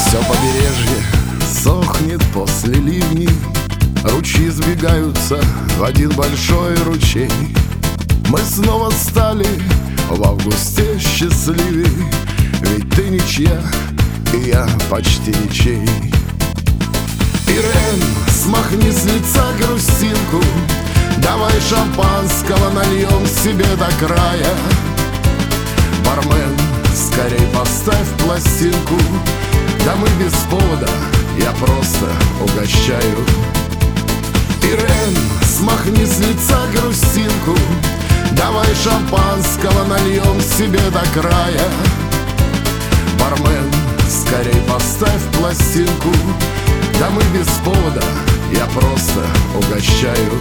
Все побережье сохнет после ливней, ручьи сбегаются в один большой ручей. Мы снова стали в августе счастливей, ведь ты ничья, и я почти ничей. Ирен, смахни с лица грустинку, давай шампанского нальем себе до края. Бармен, скорей поставь пластинку, да мы без повода, я просто угощаю. Ирен, смахни с лица грустинку, давай шампанского нальем себе до края. Бармен, скорей поставь пластинку, да мы без повода, я просто угощаю.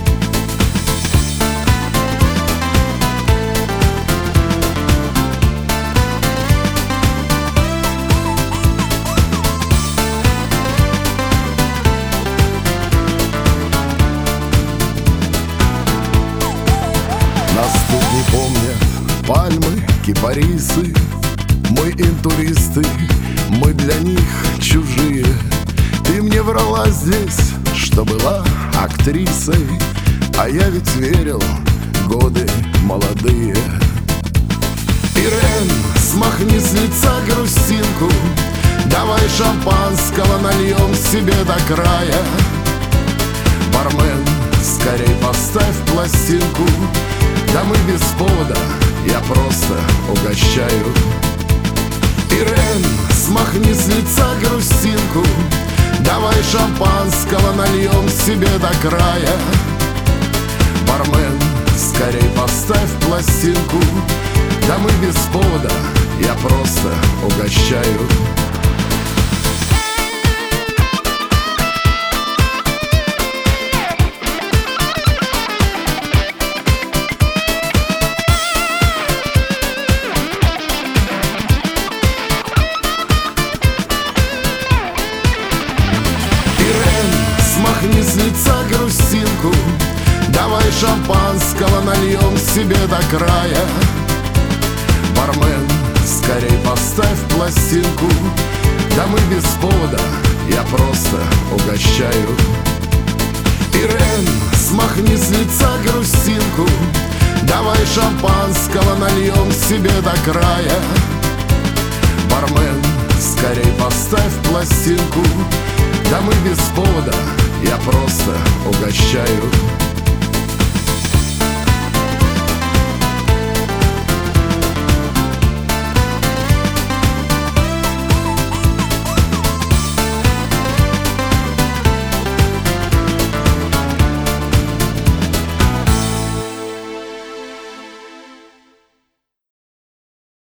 Нас тут не помнят пальмы, кипарисы. Мы интуристы, мы для них чужие. Ты мне врала здесь, что была актрисой, а я ведь верил, годы молодые. Ирен, смахни с лица грустинку, давай шампанского нальем себе до края. Бармен, скорей поставь пластинку, да мы без повода, я просто угощаю. Ирен, смахни с лица грустинку, давай шампанского нальем себе до края. Бармен, скорей поставь пластинку, да мы без повода, я просто угощаю. Смахни с лица грустинку, давай шампанского нальем себе до края. Бармен, скорей поставь пластинку, да мы без повода, я просто угощаю. Ирен, смахни с лица грустинку, давай шампанского нальем себе до края. Бармен, скорей поставь пластинку, да мы без повода, я просто угощаю.